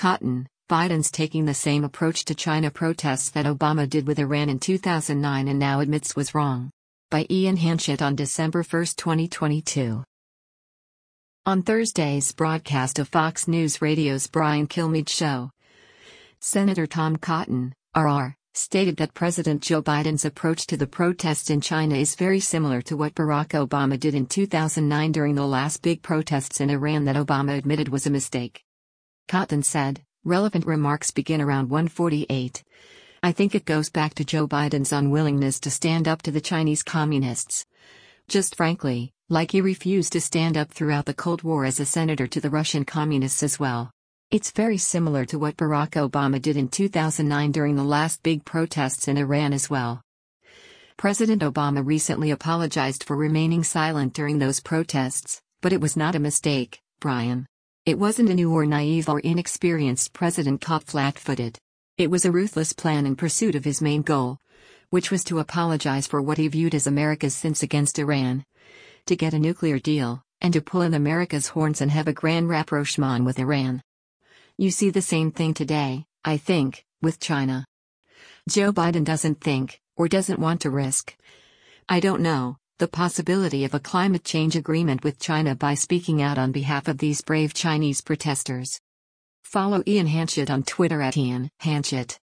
Cotton, Biden's taking the same approach to China protests that Obama did with Iran in 2009 and now admits was wrong. By Ian Hanchett on December 1, 2022. On Thursday's broadcast of Fox News Radio's Brian Kilmeade show, Senator Tom Cotton, RR, stated that President Joe Biden's approach to the protests in China is very similar to what Barack Obama did in 2009 during the last big protests in Iran that Obama admitted was a mistake. Cotton said, relevant remarks begin around 1:48. I think it goes back to Joe Biden's unwillingness to stand up to the Chinese communists. Just frankly, like he refused to stand up throughout the Cold War as a senator to the Russian communists as well. It's very similar to what Barack Obama did in 2009 during the last big protests in Iran as well. President Obama recently apologized for remaining silent during those protests, but it was not a mistake, Brian. It wasn't a new or naive or inexperienced president caught flat-footed. It was a ruthless plan in pursuit of his main goal, which was to apologize for what he viewed as America's sins against Iran, to get a nuclear deal, and to pull in America's horns and have a grand rapprochement with Iran. You see the same thing today, I think, with China. Joe Biden doesn't think, or doesn't want to risk, I don't know, the possibility of a climate change agreement with China by speaking out on behalf of these brave Chinese protesters. Follow Ian Hanchett on Twitter @Ian Hanchett.